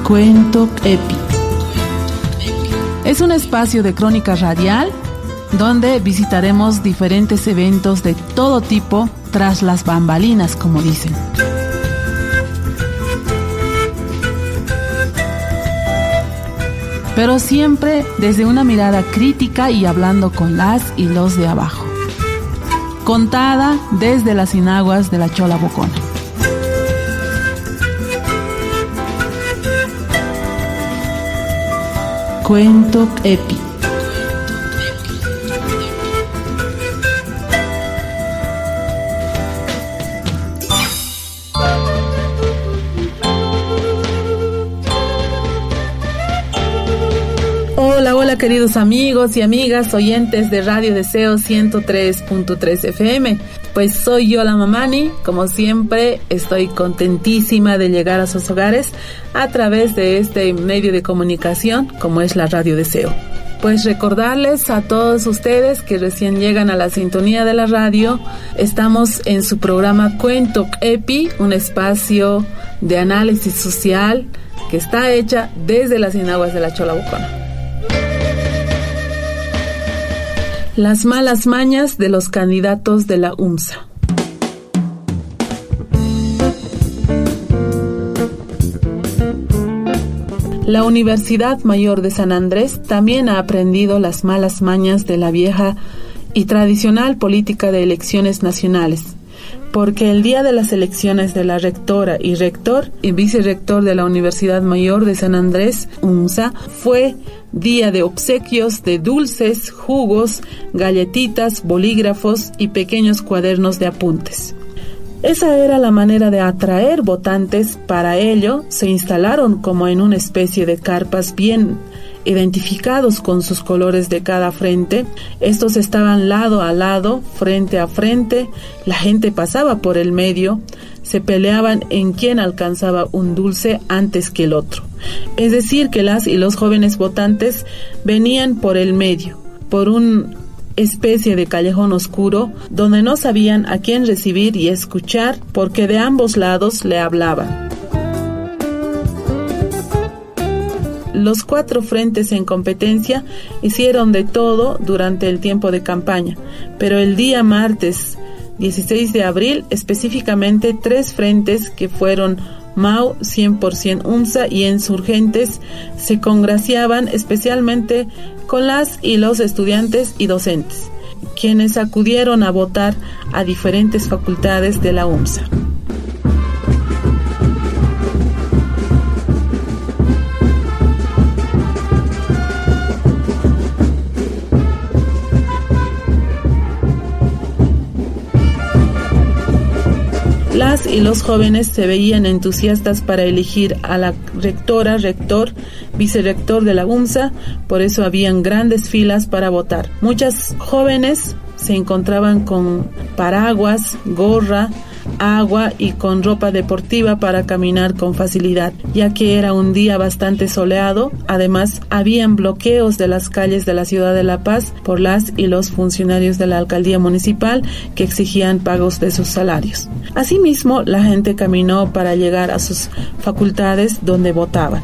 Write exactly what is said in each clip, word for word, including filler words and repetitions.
Cuento Epi. Es un espacio de crónica radial donde visitaremos diferentes eventos de todo tipo tras las bambalinas, como dicen. Pero siempre desde una mirada crítica y hablando con las y los de abajo. Contada desde las inaguas de la Chola Bocona. Cuento Epi. Hola, hola queridos amigos y amigas oyentes de Radio Deseo ciento tres punto tres F M. Pues soy yo, la Mamani. Como siempre, estoy contentísima de llegar a sus hogares a través de este medio de comunicación como es la Radio Deseo. Pues recordarles a todos ustedes que recién llegan a la sintonía de la radio, estamos en su programa Cuento Epi, un espacio de análisis social que está hecha desde las inaguas de la Chola Bocona. Las malas mañas de los candidatos de la U M S A. La Universidad Mayor de San Andrés también ha aprendido las malas mañas de la vieja y tradicional política de elecciones nacionales, porque el día de las elecciones de la rectora y rector y vicerrector de la Universidad Mayor de San Andrés, U M S A, fue día de obsequios de dulces, jugos, galletitas, bolígrafos y pequeños cuadernos de apuntes. Esa era la manera de atraer votantes. Para ello, se instalaron como en una especie de carpas bien identificados con sus colores de cada frente. Estos estaban lado a lado, frente a frente. La gente pasaba por el medio, se peleaban en quién alcanzaba un dulce antes que el otro. Es decir, que las y los jóvenes votantes venían por el medio, por una especie de callejón oscuro donde no sabían a quién recibir y escuchar porque de ambos lados le hablaban. Los cuatro frentes en competencia hicieron de todo durante el tiempo de campaña, pero el día martes dieciséis de abril, específicamente tres frentes que fueron M A U, cien por ciento U M S A y Insurgentes, se congraciaban especialmente con las y los estudiantes y docentes, quienes acudieron a votar a diferentes facultades de la U M S A. Las y los jóvenes se veían entusiastas para elegir a la rectora, rector, vicerrector de la U M S A, por eso habían grandes filas para votar. Muchas jóvenes se encontraban con paraguas, gorra, agua y con ropa deportiva para caminar con facilidad, ya que era un día bastante soleado. Además, habían bloqueos de las calles de la ciudad de La Paz por las y los funcionarios de la alcaldía municipal que exigían pagos de sus salarios. Asimismo, la gente caminó para llegar a sus facultades donde votaban.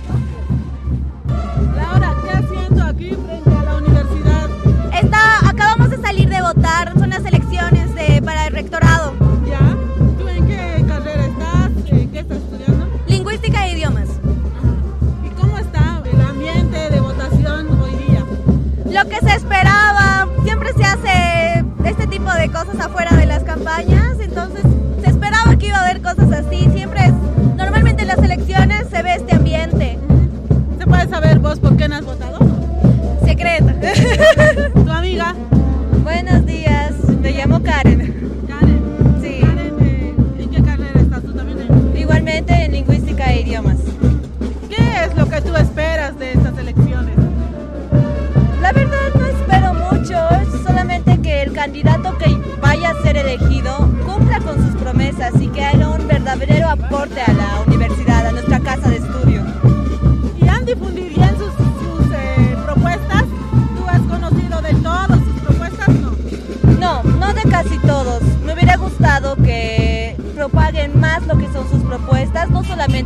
Laura, ¿qué haciendo aquí frente a la universidad? Está, acabamos de salir de votar, son las elecciones de, para el rectorado. ¿Ya? ¿Tú en qué carrera estás? ¿Qué estás estudiando? Lingüística e idiomas. ¿Y cómo está el ambiente de votación hoy día? Lo que se esperaba, siempre se hace este tipo de cosas afuera de las campañas, entonces se esperaba que iba a haber cosas así, siempre es, normalmente en las elecciones se ve este ambiente. ¿Se puede saber vos por qué no has votado? Secreto. ¿Tu amiga? Buenos días, me llamo Karen. Karen. Sí. Karen, eh, ¿en qué carrera estás tú también? En... Igualmente en lingüística e idiomas. ¿Qué es lo que tú esperas de estas elecciones? La verdad no espero mucho, es solamente que el candidato que vaya a ser elegido cumpla con sus promesas y que haga un verdadero aporte a la universidad, a nuestra casa de estudio. ¿Y han difundido bien sus, sus eh, propuestas? ¿Tú has conocido de todas sus propuestas? No. No, no de casi todos. Me hubiera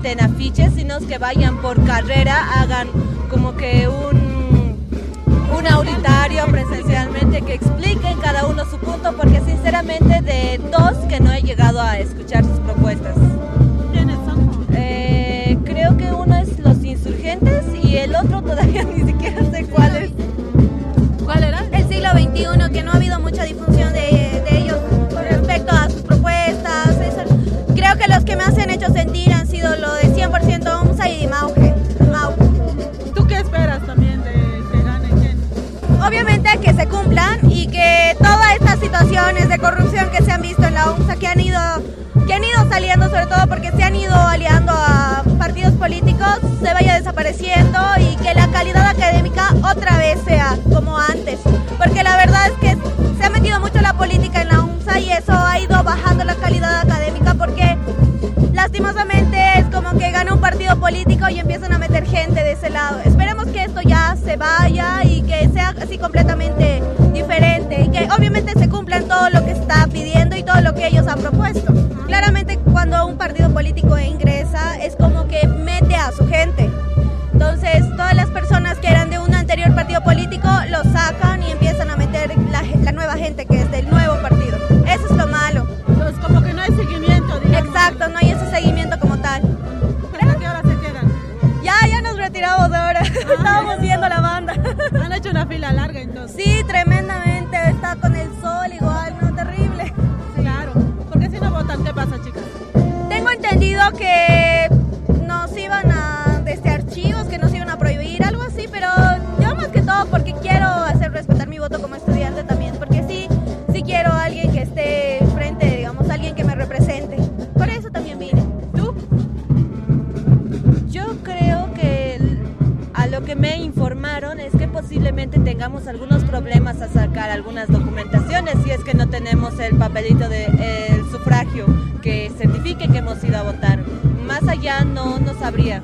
solamente en afiches, sino que vayan por carrera, hagan como que un, un auditorio presencialmente, que expliquen cada uno su punto, porque sinceramente de dos que no he llegado a escuchar sus propuestas. ¿Quiénes son? Eh, creo que uno es los insurgentes y el otro todavía ni siquiera sé cuál es. ¿Cuál era? El siglo veintiuno, que no ha habido mucha difusión de, de ellos con respecto a sus propuestas. Eso. Creo que los que más se han hecho sentir han sido lo de cien por ciento UMSA y Mauge. Mau. ¿Tú qué esperas también de que gane quién? Obviamente que se cumplan y que todas estas situaciones de corrupción que se han visto en la UMSA, que han ido, que han ido saliendo, sobre todo porque se han ido aliando a partidos políticos, se vaya desapareciendo y que la calidad académica otra vez sea como antes. Porque la verdad es que se ha metido mucho la política en la UMSA y eso ha ido bajando la calidad académica, porque lastimosamente es como que gana un partido político y empiezan a meter gente de ese lado. Esperemos que esto ya se vaya y que sea así completamente diferente y que obviamente se cumplan todo lo que está pidiendo y todo lo que ellos han propuesto. Claramente cuando un partido político ingresa es como que mete a su gente. Entonces todas las personas que eran de un anterior partido político lo sacan y empiezan a meter la, la nueva gente que es del nuevo partido. Eso es lo malo. Entonces como que no hay seguimiento, digamos. Exacto, no hay ese seguimiento como tal. ¿Pero a qué hora se quedan? Ya, ya nos retiramos de ahora. Ah, estábamos viendo la banda. Han hecho una fila larga entonces. Sí, tremendamente. Está con el sol igual, ¿no? Terrible. Claro. Porque si no votan, ¿qué pasa, chicas? Tengo entendido que nos iban a desde archivos, que nos iban a prohibir, algo así, pero yo más que todo porque quiero hacer respetar mi voto como estudiante también, porque sí, sí quiero a alguien que esté frente, digamos, alguien que me represente. Por eso también vine. ¿Tú? Yo creo que el- a lo que me informaron es que posiblemente tengamos algunos problemas a sacar algunas documentaciones si es que no tenemos el papelito de el sufragio que certifique que hemos ido a votar. Más allá no, no sabría.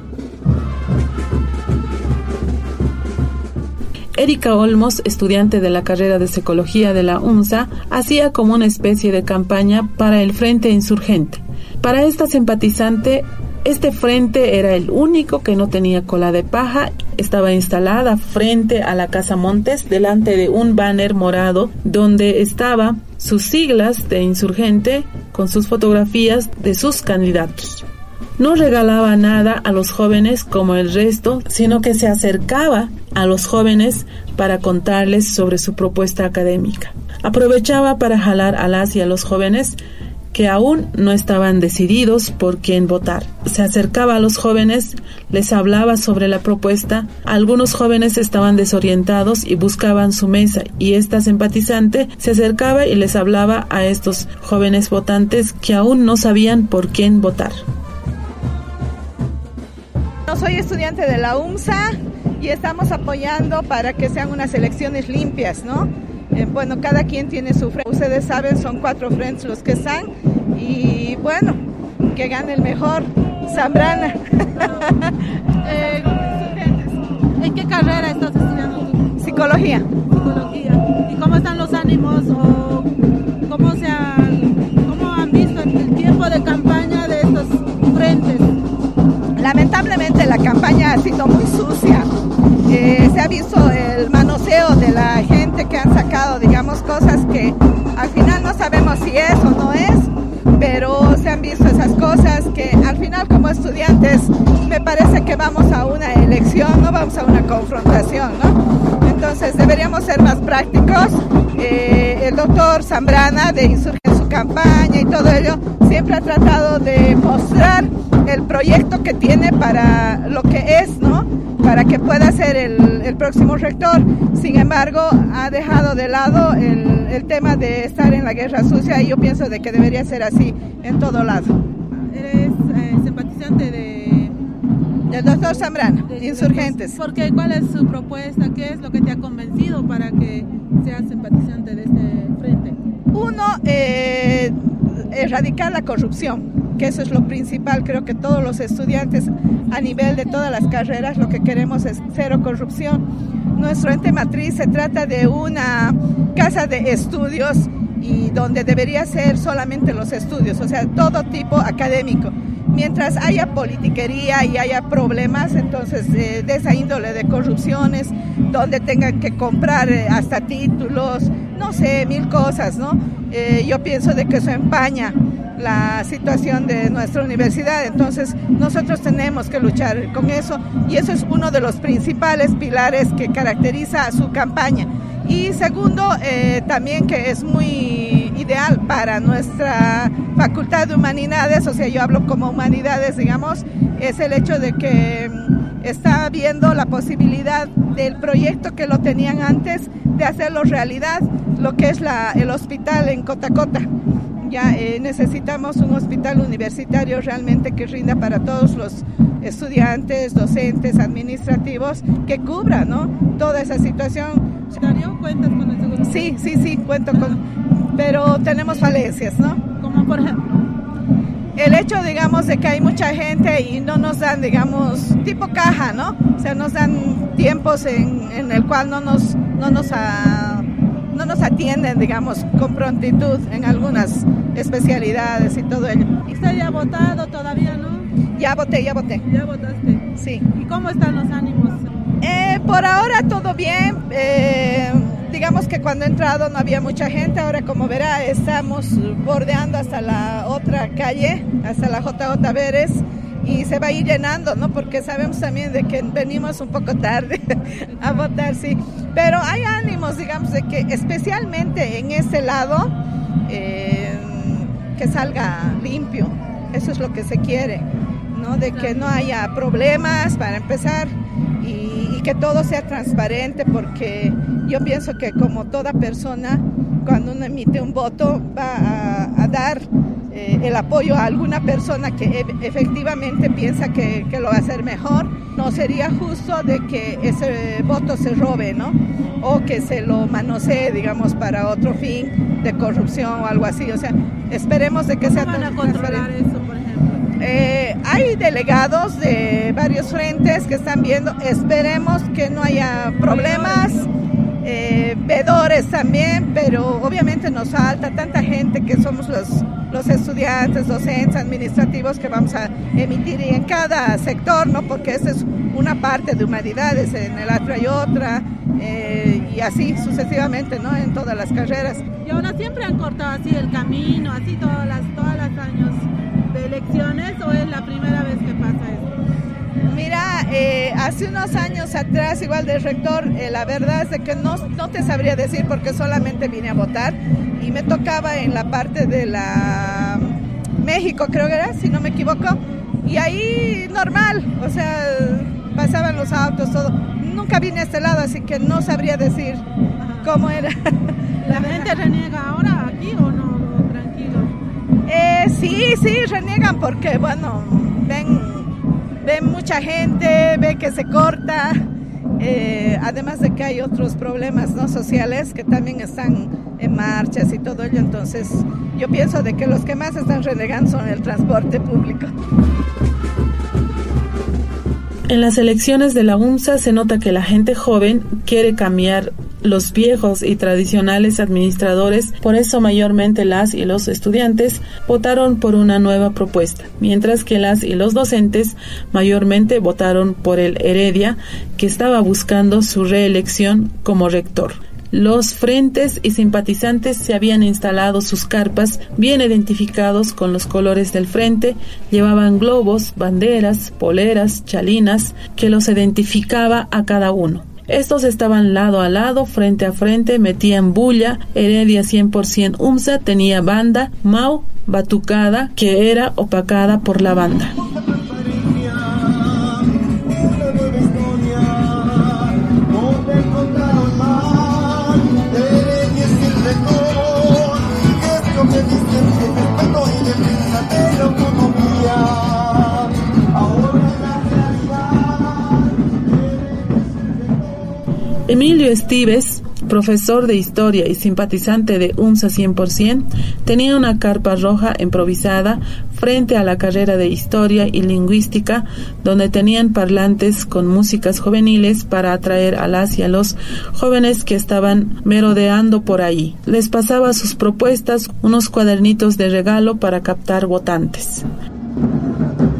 Erika Olmos, estudiante de la carrera de Psicología de la UMSA, hacía como una especie de campaña para el Frente Insurgente. Para esta simpatizante, este frente era el único que no tenía cola de paja. Estaba instalada frente a la Casa Montes, delante de un banner morado donde estaba sus siglas de insurgente con sus fotografías de sus candidatos. No regalaba nada a los jóvenes como el resto, sino que se acercaba a los jóvenes para contarles sobre su propuesta académica. Aprovechaba para jalar a las y a los jóvenes que aún no estaban decididos por quién votar. Se acercaba a los jóvenes, les hablaba sobre la propuesta. Algunos jóvenes estaban desorientados y buscaban su mesa, y esta simpatizante se acercaba y les hablaba a estos jóvenes votantes que aún no sabían por quién votar. Yo soy estudiante de la UMSA y estamos apoyando para que sean unas elecciones limpias, ¿no? Eh, bueno, cada quien tiene su frente. Ustedes saben, son cuatro frentes los que están y bueno, que gane el mejor, Zambrana. Eh, ¿En qué carrera estás estudiando tú? Psicología. Psicología. ¿Y cómo están los ánimos o cómo se han, cómo han visto el tiempo de campaña de estos frentes? Lamentablemente la campaña ha sido muy sucia. Eh, se ha visto el manoseo de la gente que han sacado, digamos, cosas que al final no sabemos si es o no es, pero se han visto esas cosas que al final como estudiantes me parece que vamos a una elección, no vamos a una confrontación, ¿no? Entonces deberíamos ser más prácticos. Eh, el doctor Zambrana de Insurgente en su campaña y todo ello siempre ha tratado de mostrar el proyecto que tiene para lo que es, ¿no? Para que pueda ser el, el próximo rector. Sin embargo, ha dejado de lado el, el tema de estar en la guerra sucia y yo pienso de que debería ser así en todo lado. ¿Eres eh, simpatizante de, El doctor Zambrana, de Insurgentes. ¿Por qué? ¿Cuál es su propuesta? ¿Qué es lo que te ha convencido para que seas simpatizante de este frente? Uno, eh, erradicar la corrupción, que eso es lo principal. Creo que todos los estudiantes a nivel de todas las carreras lo que queremos es cero corrupción. Nuestro ente matriz se trata de una casa de estudios y donde debería ser solamente los estudios, o sea, todo tipo académico. mientras haya politiquería y haya problemas, entonces eh, de esa índole de corrupciones, donde tengan que comprar eh, hasta títulos, no sé, mil cosas, ¿no? Eh, yo pienso de que eso empaña la situación de nuestra universidad, entonces nosotros tenemos que luchar con eso y eso es uno de los principales pilares que caracteriza a su campaña. Y segundo, eh, también que es muy ideal para nuestra Facultad de Humanidades, o sea, yo hablo como humanidades, digamos, es el hecho de que está viendo la posibilidad del proyecto que lo tenían antes de hacerlo realidad, lo que es la, el hospital en Cotacota. Ya eh, necesitamos un hospital universitario realmente que rinda para todos los estudiantes, docentes, administrativos, que cubra, ¿no?, toda esa situación. ¿Darío cuentas con el seguro? Sí, sí, sí, cuento con, pero tenemos falencias, ¿no? Como por ejemplo, el hecho, digamos, de que hay mucha gente y no nos dan, digamos, tipo caja, ¿no? O sea, nos dan tiempos en, en el cual no nos, no nos, a, no nos atienden, digamos, con prontitud en algunas especialidades y todo ello. ¿usted ya ha votado todavía, no? Ya voté, ya voté. ¿Ya votaste? Sí. ¿Y cómo están los ánimos? Eh, por ahora todo bien. Eh, digamos que cuando he entrado no había mucha gente. Ahora, como verá, estamos bordeando hasta la otra calle, hasta la J J Vélez, y se va a ir llenando, ¿no? Porque sabemos también de que venimos un poco tarde a votar, sí. Pero hay ánimos, digamos, de que especialmente en ese lado, eh, que salga limpio. Eso es lo que se quiere, ¿no? De que no haya problemas para empezar y, y que todo sea transparente, porque yo pienso que como toda persona, cuando uno emite un voto, va a, a dar eh, el apoyo a alguna persona que e- efectivamente piensa que, que lo va a hacer mejor. No sería justo de que ese voto se robe, ¿no? O que se lo manosee, digamos, para otro fin de corrupción o algo así. O sea, esperemos de que sea ¿Cómo van a controlar eso, por ejemplo? Eh, hay delegados de varios frentes que están viendo, esperemos que no haya problemas, eh, vedores también, pero obviamente nos falta tanta gente que somos los, los estudiantes, docentes, administrativos que vamos a emitir y en cada sector, ¿no? Porque esa es una parte de humanidades, en el otro hay otra, eh, y así sucesivamente, ¿no? En todas las carreras. Y ahora siempre han cortado así el camino, así todas las, todas las años de elecciones, ¿o es la primera vez que pasa esto? Mira, eh, hace unos años atrás, igual de rector, eh, la verdad es de que no, no te sabría decir porque solamente vine a votar y me tocaba en la parte de la México, creo que era, si no me equivoco, y ahí normal, o sea, pasaban los autos, todo. Nunca vine a este lado, así que no sabría decir cómo era. ¿La gente reniega ahora aquí o no? ¿O tranquilo? Eh, sí, sí, reniegan porque, bueno, ven, ven mucha gente, ven que se corta, eh, además de que hay otros problemas, ¿no?, sociales que también están en marchas y todo ello, entonces yo pienso de que los que más están renegando son el transporte público. En las elecciones de la UNSA se nota que la gente joven quiere cambiar los viejos y tradicionales administradores, por eso mayormente las y los estudiantes votaron por una nueva propuesta, mientras que las y los docentes mayormente votaron por el Heredia, que estaba buscando su reelección como rector. Los frentes y simpatizantes se habían instalado sus carpas bien identificados con los colores del frente, llevaban globos, banderas, poleras, chalinas, que los identificaba a cada uno. Estos estaban lado a lado, frente a frente, metían bulla. Heredia cien por ciento UNSA tenía banda, Mau, batucada, que era opacada por la banda. Emilio Estives, profesor de historia y simpatizante de UNSA cien por ciento, tenía una carpa roja improvisada frente a la carrera de historia y lingüística, donde tenían parlantes con músicas juveniles para atraer a las y a los jóvenes que estaban merodeando por ahí. Les pasaba sus propuestas, unos cuadernitos de regalo para captar votantes.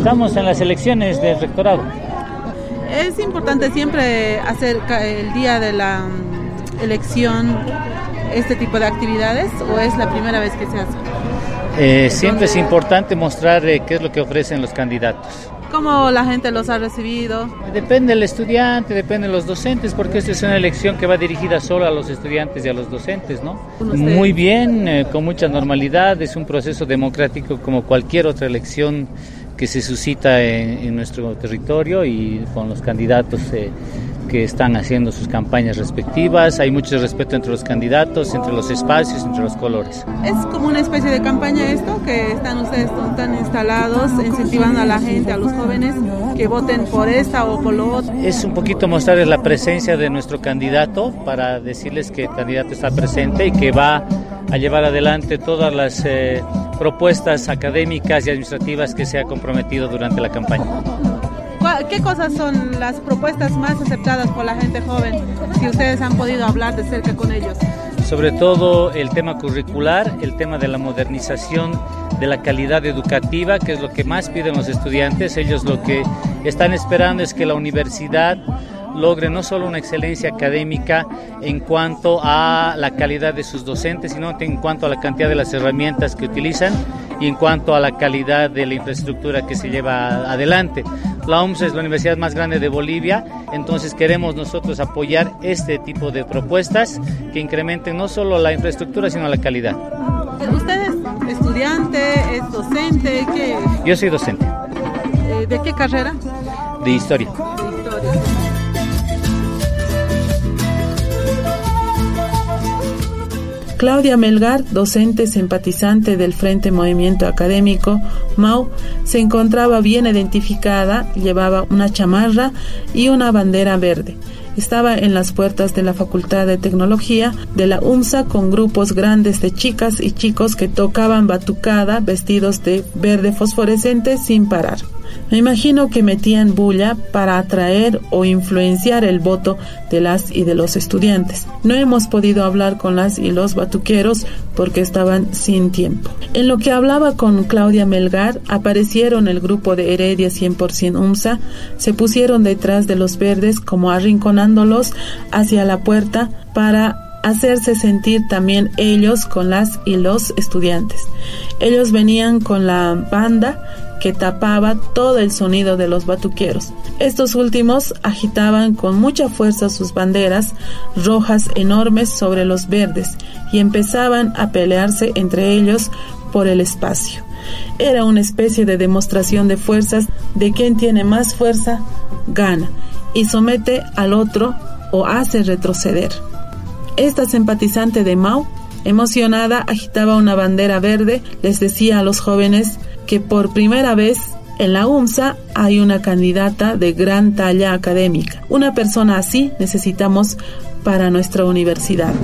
Estamos en las elecciones del rectorado. Es importante siempre hacer el día de la elección este tipo de actividades, ¿o es la primera vez que se hace? Eh, siempre es importante mostrar eh, qué es lo que ofrecen los candidatos. ¿Cómo la gente los ha recibido? Depende del estudiante, depende de los docentes, porque esta es una elección que va dirigida solo a los estudiantes y a los docentes, ¿no? Muy bien, eh, con mucha normalidad, es un proceso democrático como cualquier otra elección que se suscita en, en nuestro territorio y con los candidatos eh, que están haciendo sus campañas respectivas. Hay mucho respeto entre los candidatos, entre los espacios, entre los colores. ¿Es como una especie de campaña esto, que están ustedes tan instalados, incentivando a la gente, a los jóvenes, que voten por esta o por lo otro? Es un poquito mostrarles la presencia de nuestro candidato para decirles que el candidato está presente y que va a llevar adelante todas las eh, propuestas académicas y administrativas que se ha comprometido durante la campaña. ¿Qué cosas son las propuestas más aceptadas por la gente joven, si ustedes han podido hablar de cerca con ellos? Sobre todo el tema curricular, el tema de la modernización de la calidad educativa, que es lo que más piden los estudiantes. Ellos lo que están esperando es que la universidad logre no solo una excelencia académica en cuanto a la calidad de sus docentes, sino en cuanto a la cantidad de las herramientas que utilizan y en cuanto a la calidad de la infraestructura que se lleva adelante. La U M S A es la universidad más grande de Bolivia, entonces queremos nosotros apoyar este tipo de propuestas que incrementen no solo la infraestructura, sino la calidad. ¿Usted es estudiante, es docente? ¿Qué? Yo soy docente. ¿De qué carrera? De historia. De historia. Claudia Melgar, docente simpatizante del Frente Movimiento Académico M A U, se encontraba bien identificada, llevaba una chamarra y una bandera verde. Estaba en las puertas de la Facultad de Tecnología de la U M S A con grupos grandes de chicas y chicos que tocaban batucada vestidos de verde fosforescente sin parar. Me imagino que metían bulla para atraer o influenciar el voto de las y de los estudiantes. No hemos podido hablar con las y los batuqueros porque estaban sin tiempo. En lo que hablaba con Claudia Melgar, aparecieron el grupo de Heredia cien por ciento U M S A, se pusieron detrás de los verdes como arrinconándolos hacia la puerta para hacerse sentir también ellos con las y los estudiantes. Ellos venían con la banda que tapaba todo el sonido de los batuqueros. Estos últimos agitaban con mucha fuerza sus banderas rojas enormes sobre los verdes y empezaban a pelearse entre ellos por el espacio. Era una especie de demostración de fuerzas, de quien tiene más fuerza gana y somete al otro o hace retroceder. Esta simpatizante de M A U, emocionada, agitaba una bandera verde, les decía a los jóvenes que por primera vez en la U M S A hay una candidata de gran talla académica. Una persona así necesitamos para nuestra universidad.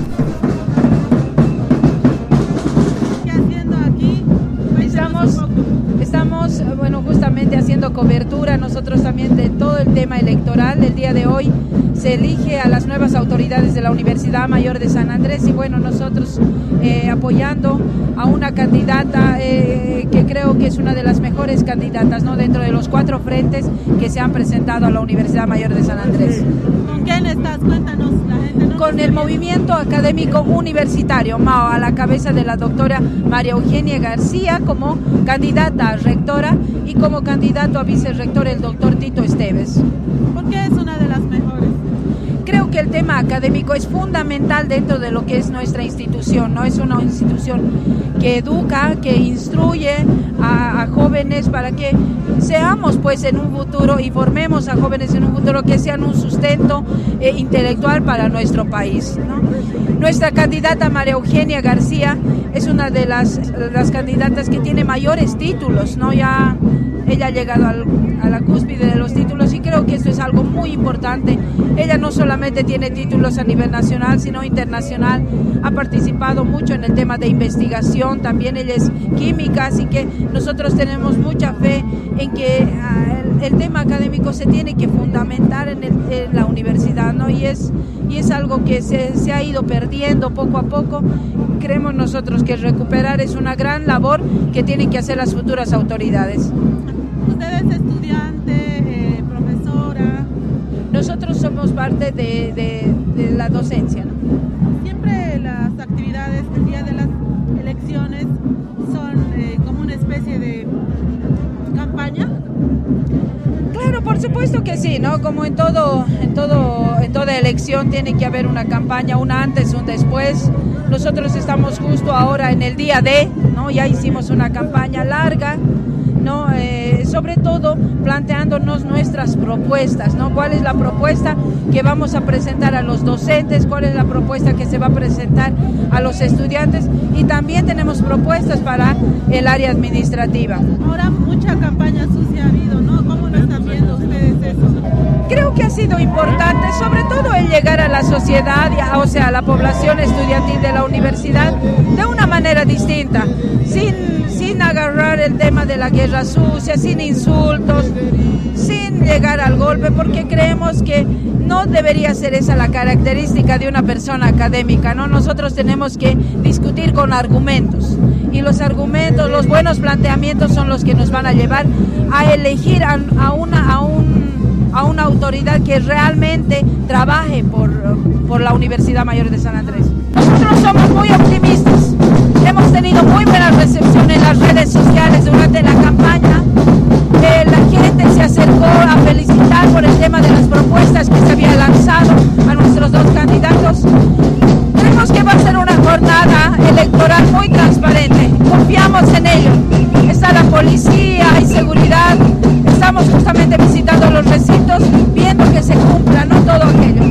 ¿Qué haciendo aquí? Estamos, estamos, bueno, justamente haciendo cobertura nosotros también de todo el tema electoral. El día de hoy se elige a las nuevas autoridades de la Universidad Mayor de San Andrés y bueno, nosotros eh, apoyando a una candidata eh, que creo que es una de las mejores candidatas, ¿no?, dentro de los cuatro frentes que se han presentado a la Universidad Mayor de San Andrés. ¿Con quién estás? Cuéntanos, la gente no Con el Movimiento Académico Universitario M A O, a la cabeza de la doctora María Eugenia García como candidata a rectora y como candidato a vicerrector el doctor Tito Esteves. ¿Por qué es una de las mejores? Creo que el tema académico es fundamental dentro de lo que es nuestra institución, ¿no? Es una institución que educa, que instruye a, a jóvenes para que seamos pues en un futuro y formemos a jóvenes en un futuro que sean un sustento eh, intelectual para nuestro país, ¿no? Nuestra candidata María Eugenia García es una de las, las candidatas que tiene mayores títulos, ¿no? Ya ella ha llegado al, a la cúspide de los títulos y creo que esto es algo muy importante. Ella no solamente tiene títulos a nivel nacional, sino internacional. Ha participado mucho en el tema de investigación, también ella es química, así que nosotros tenemos mucha fe en que uh, el, el tema académico se tiene que fundamentar en, el, en la universidad, ¿no? Y es, y es algo que se, se ha ido perdiendo poco a poco. Creemos nosotros que recuperar es una gran labor que tienen que hacer las futuras autoridades. ¿Usted es estudiante, eh, profesora? Nosotros somos parte de, de, de la docencia, ¿no? Siempre las actividades del día de las elecciones son eh, como una especie de campaña. Claro, por supuesto que sí, ¿no? Como en todo, en todo, en toda elección tiene que haber una campaña, una antes, un después. Nosotros estamos justo ahora en el día de, ¿no? Ya hicimos una campaña larga, ¿no? Eh, sobre todo planteándonos nuestras propuestas, ¿no? ¿Cuál es la propuesta que vamos a presentar a los docentes? ¿Cuál es la propuesta que se va a presentar a los estudiantes? Y también tenemos propuestas para el área administrativa. Ahora mucha campaña sucia ha habido, ¿no? ¿Cómo lo están viendo ustedes eso? Creo que ha sido importante, sobre todo el llegar a la sociedad, o sea, a la población estudiantil de la universidad, de una manera distinta, sin, sin agarrar el tema de la guerra sucia, sin insultos, sin llegar al golpe, porque creemos que no debería ser esa la característica de una persona académica, ¿no? Nosotros tenemos que discutir con argumentos, y los argumentos, los buenos planteamientos son los que nos van a llevar a elegir a, a una a un a una autoridad que realmente trabaje por, por la Universidad Mayor de San Andrés. Nosotros somos muy optimistas, hemos tenido muy buena recepción en las redes sociales durante la campaña, eh, la gente se acercó a felicitar por el tema de las propuestas que se había lanzado a nuestros dos candidatos. Creemos que va a ser una jornada electoral muy transparente, confiamos en ello. Está la policía, hay seguridad, estamos justamente visitando los recintos, viendo que se cumpla, no todo aquello.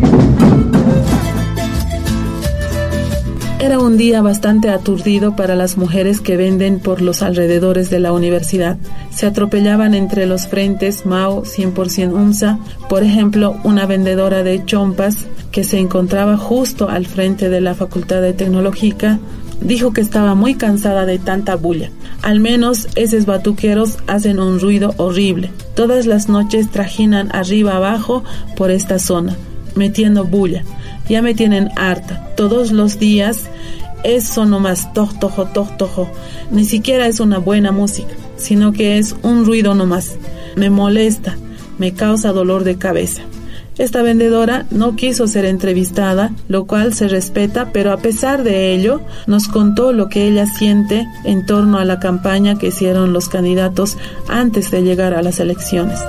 Era un día bastante aturdido para las mujeres que venden por los alrededores de la universidad. Se atropellaban entre los frentes Mao cien por ciento UNSA, por ejemplo, una vendedora de chompas que se encontraba justo al frente de la Facultad de Tecnológica, dijo que estaba muy cansada de tanta bulla. Al menos esos batuqueros hacen un ruido horrible. Todas las noches trajinan arriba abajo por esta zona, metiendo bulla. Ya me tienen harta. Todos los días eso nomás, toj, tojo, toj, tojo. Ni siquiera es una buena música, sino que es un ruido nomás. Me molesta, me causa dolor de cabeza. Esta vendedora no quiso ser entrevistada, lo cual se respeta, pero a pesar de ello, nos contó lo que ella siente en torno a la campaña que hicieron los candidatos antes de llegar a las elecciones.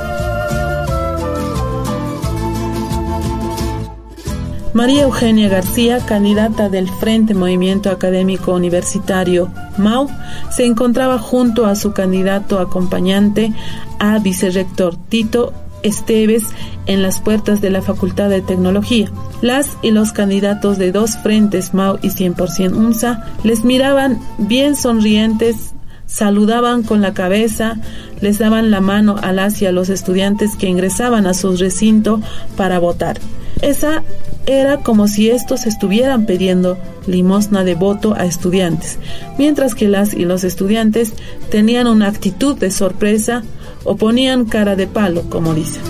María Eugenia García, candidata del Frente Movimiento Académico Universitario MAU, se encontraba junto a su candidato acompañante a vicerrector Tito Esteves en las puertas de la Facultad de Tecnología. Las y los candidatos de dos frentes, MAU y cien por ciento UNSA, les miraban bien sonrientes, saludaban con la cabeza, les daban la mano a las y a los estudiantes que ingresaban a su recinto para votar. Esa era como si estos estuvieran pidiendo limosna de voto a estudiantes, mientras que las y los estudiantes tenían una actitud de sorpresa o ponían cara de palo, como dicen.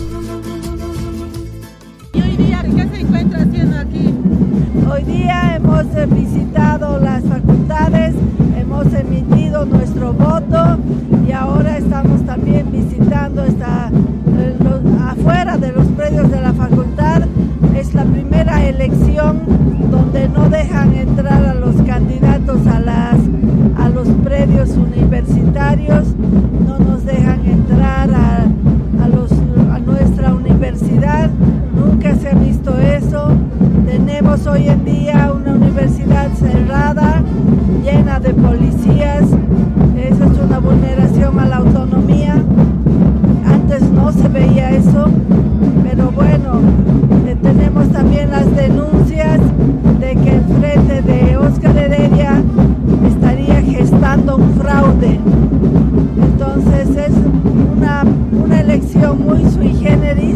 ¿Y hoy día qué se encuentra haciendo aquí? Hoy día hemos visitado las facultades, hemos emitido nuestro voto y ahora estamos también visitando esta, los, afuera de los predios de la facultad. Es la primera elección donde no dejan entrar a los candidatos a, las, a los predios universitarios, no nos dejan entrar a, a, los, a nuestra universidad, nunca se ha visto eso. Tenemos hoy en día una universidad cerrada, llena de policías, eso es una vulneración a la autonomía, antes no se veía eso, pero bueno, eh, tenemos también las denuncias de que el frente de Óscar Heredia estaría gestando un fraude, entonces es una, una elección muy sui generis,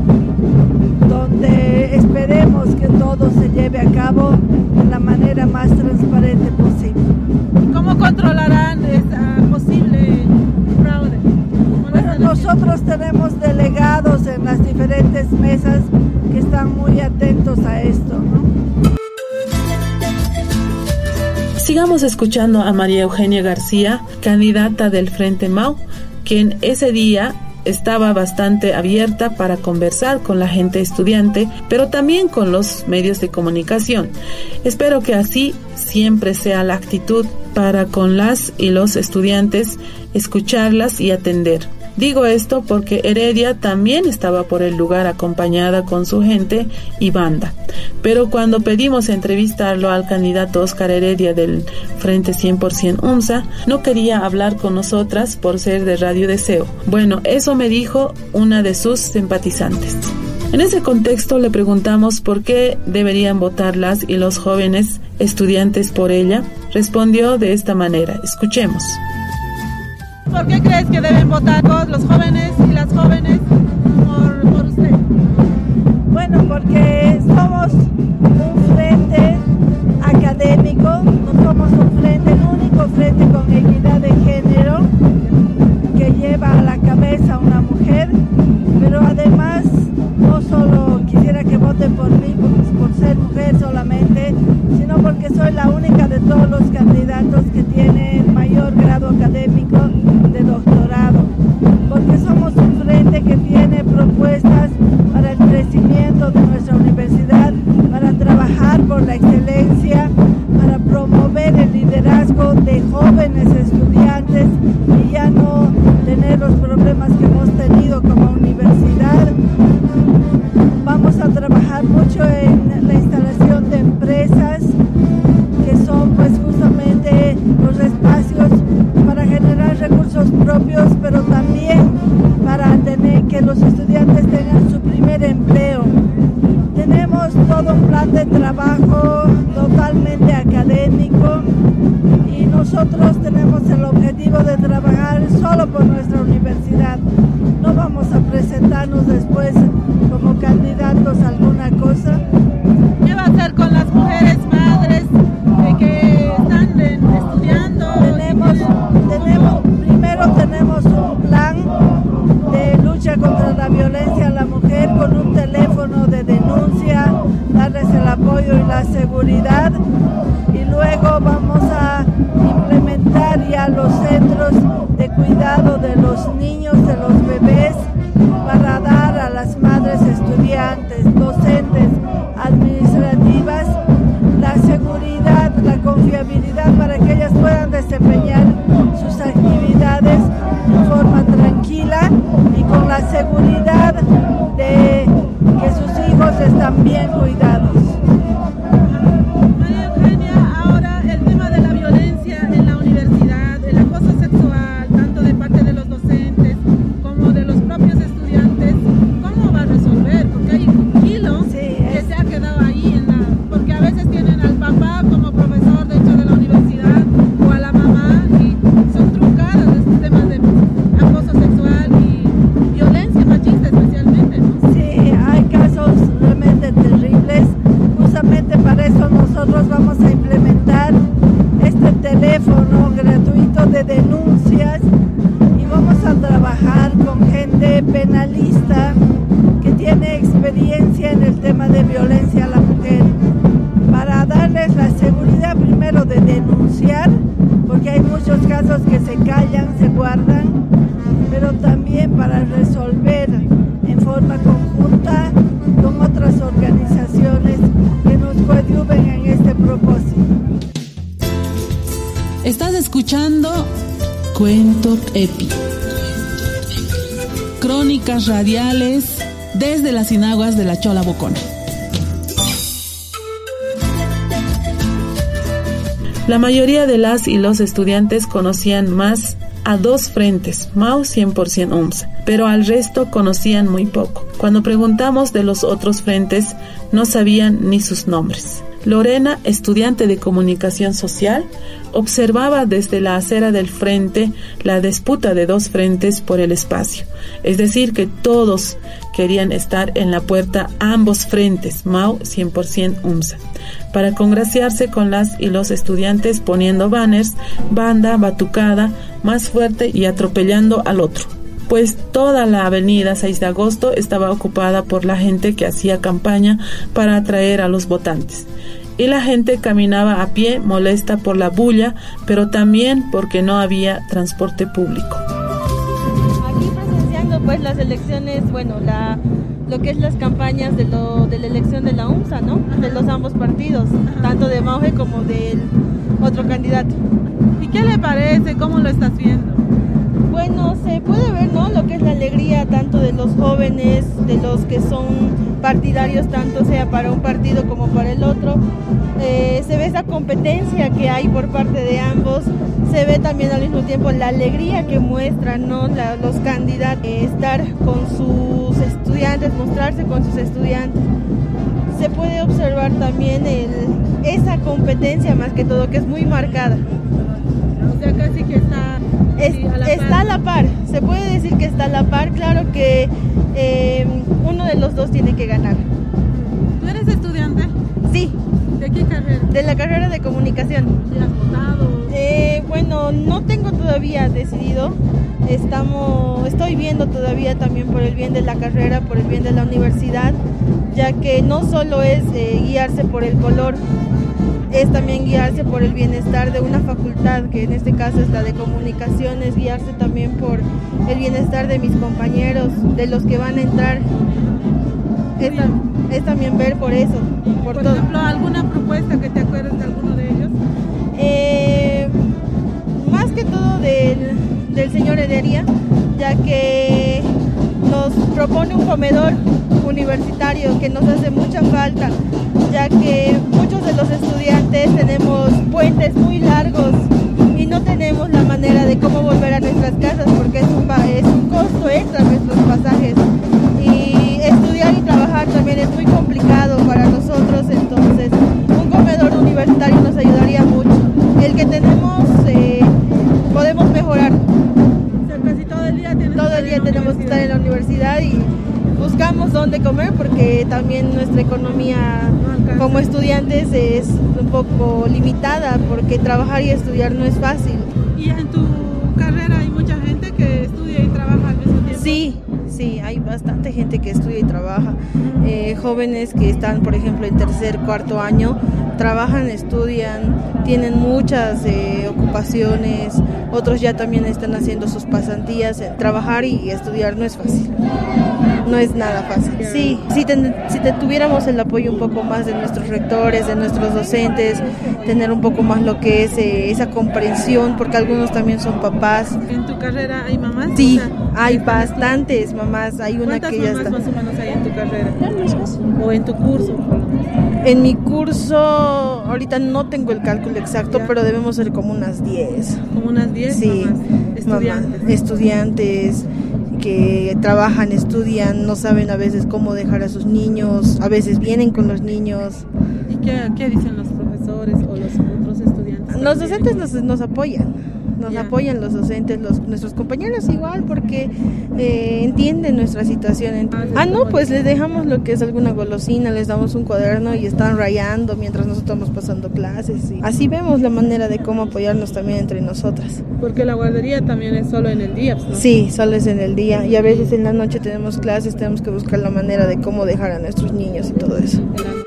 donde esperemos que todo se lleve a cabo de la manera más transparente posible. ¿Cómo controlarán esa posible fraude? Bueno, nosotros tenemos delegados en las diferentes mesas que están muy atentos a esto, ¿no? Sigamos escuchando a María Eugenia García, candidata del Frente MAU, quien ese día estaba bastante abierta para conversar con la gente estudiante, pero también con los medios de comunicación. Espero que así siempre sea la actitud para con las y los estudiantes, escucharlas y atender. Digo esto porque Heredia también estaba por el lugar acompañada con su gente y banda. Pero cuando pedimos entrevistarlo al candidato Óscar Heredia del Frente cien por ciento UMSA, no quería hablar con nosotras por ser de Radio Deseo. Bueno, eso me dijo una de sus simpatizantes. En ese contexto le preguntamos por qué deberían votar las y los jóvenes estudiantes por ella. Respondió de esta manera. Escuchemos. ¿Por qué crees que deben votar todos los jóvenes y las jóvenes por, por usted? Bueno, porque somos un frente académico, no somos un frente, el único frente con equidad de género que lleva a la cabeza una mujer, pero además no solo quisiera que voten por mí por, por ser mujer solamente, sino porque soy la única de todos los candidatos que tiene el mayor grado académico de doctorado, porque somos un frente que tiene propuestas para el crecimiento de nuestra universidad, para trabajar por la excelencia, para promover el liderazgo de jóvenes estudiantes y ya no tener los problemas que hemos tenido como universidad. Vamos a trabajar mucho en la instalación de empresas que son pues justamente los espacios para generar recursos propios, pero también para tener que los estudiantes tengan su primer empleo. Tenemos todo un plan de trabajo totalmente académico y nosotros tenemos el objetivo de trabajar solo por nuestra universidad. No vamos a presentarnos después como candidatos a alguna cosa. ¿Qué va a hacer con las mujeres madres de que están de, estudiando? Tenemos, tenemos, primero tenemos un plan de lucha contra la violencia a la mujer con un teléfono de denuncia, darles el apoyo y la seguridad, y luego vamos a implementar ya los centros de cuidado de los niños, de los bebés, para dar a las madres estudiantes, docentes, administrativas, la seguridad, la confiabilidad para que ellas puedan desempeñar sus actividades de forma tranquila y con la seguridad de que sus hijos están bien cuidados. María Eugenia, ahora el tema de la violencia en la universidad, el acoso sexual, tanto de parte de los docentes como de los propios estudiantes, ¿cómo va a resolver? Porque hay un kilo sí, que es... se ha quedado ahí, en la, porque a veces tienen al papá como profesor dentro de la universidad o a la mamá y son truncadas estos temas de acoso sexual y violencia machista especialmente, ¿no? Sí, hay casos realmente terribles. Justamente para eso nosotros vamos a implementar este teléfono gratuito de denuncias y vamos a trabajar con gente penalista que tiene experiencia en el tema de violencia a la mujer, para darles la seguridad primero de denunciar, porque hay muchos casos que se callan, se guardan, pero también para resolver en forma conjunta con otras organizaciones que nos coadyuven en este propósito. Estás escuchando Cuento Epi. Crónicas radiales desde las inaguas de la Chola Bocona. La mayoría de las y los estudiantes conocían más a dos frentes, M A U cien por ciento UMSA, pero al resto conocían muy poco. Cuando preguntamos de los otros frentes, no sabían ni sus nombres. Lorena, estudiante de comunicación social, observaba desde la acera del frente la disputa de dos frentes por el espacio. Es decir, que todos querían estar en la puerta ambos frentes, M A U cien por ciento UMSA, para congraciarse con las y los estudiantes poniendo banners, banda, batucada, más fuerte y atropellando al otro. Pues toda la avenida seis de agosto estaba ocupada por la gente que hacía campaña para atraer a los votantes. Y la gente caminaba a pie molesta por la bulla, pero también porque no había transporte público. pues las elecciones, bueno, la lo que es las campañas de, lo, de la elección de la U M S A, ¿no? Ajá. De los ambos partidos, ajá, tanto de Mauje como del otro candidato. ¿Y qué le parece? ¿Cómo lo estás viendo? Bueno, se puede ver, ¿no? Lo que es la alegría tanto de los jóvenes, de los que son partidarios, tanto sea para un partido como para el otro. Eh, se ve esa competencia que hay por parte de ambos. Se ve también al mismo tiempo la alegría que muestran, ¿no? La, los candidatos, eh, estar con sus estudiantes, mostrarse con sus estudiantes. Se puede observar también el, esa competencia más que todo, que es muy marcada. O sea, casi que está... Es, a la está a la par, se puede decir que está a la par, claro que eh, uno de los dos tiene que ganar. ¿Tú eres estudiante? Sí. ¿De qué carrera? De la carrera de comunicación. ¿Y has votado? Eh, bueno, no tengo todavía decidido, estamos, estoy viendo todavía también por el bien de la carrera, por el bien de la universidad, ya que no solo es eh, guiarse por el color, es también guiarse por el bienestar de una facultad, que en este caso es la de comunicaciones, guiarse también por el bienestar de mis compañeros, de los que van a entrar. Es, es también ver por eso, por, por todo. ejemplo, ¿alguna propuesta que te acuerdes de alguno de ellos? Eh, más que todo del, del señor Ederia, ya que nos propone un comedor universitario que nos hace mucha falta, ya que muchos de los estudiantes tenemos puentes muy largos y no tenemos la manera de cómo volver a nuestras casas porque es un, es un costo extra nuestros pasajes, y estudiar y trabajar también es muy complicado para nosotros, entonces un comedor universitario nos ayudaría mucho. El que tenemos eh, podemos mejorar. O sea, casi todo el día, todo el día tenemos que estar en la universidad y buscamos dónde comer porque también nuestra economía como estudiantes es un poco limitada porque trabajar y estudiar no es fácil. ¿Y en tu carrera hay mucha gente que estudia y trabaja al mismo tiempo? Sí, sí, hay bastante gente que estudia y trabaja. Eh, jóvenes que están, por ejemplo, en tercer, cuarto año, trabajan, estudian, tienen muchas eh, ocupaciones, otros ya también están haciendo sus pasantías. Trabajar y estudiar no es fácil. No es nada fácil. Sí, si, ten, si te, tuviéramos el apoyo un poco más de nuestros rectores, de nuestros docentes, tener un poco más lo que es eh, esa comprensión, porque algunos también son papás. ¿En tu carrera hay mamás? Sí, hay bastantes mamás. Hay una que ya está. ¿Cuántas mamás más o menos hay en tu carrera? ¿O en tu curso? En mi curso, ahorita no tengo el cálculo exacto, ya, pero debemos ser como unas diez. ¿Como unas diez? Sí, mamás, estudiantes. Mamá, estudiantes que trabajan, estudian, no saben a veces cómo dejar a sus niños, a veces vienen con los niños. ¿Y qué, qué dicen los profesores o los otros estudiantes? Los docentes nos, nos apoyan, nos yeah. apoyan los docentes, los, nuestros compañeros igual, porque eh, entienden nuestra situación. Ah, no, pues les dejamos lo que es alguna golosina, les damos un cuaderno y están rayando mientras nosotros estamos pasando clases. Y así vemos la manera de cómo apoyarnos también entre nosotras. Porque la guardería también es solo en el día, ¿no? Sí, solo es en el día, y a veces en la noche tenemos clases, tenemos que buscar la manera de cómo dejar a nuestros niños y todo eso.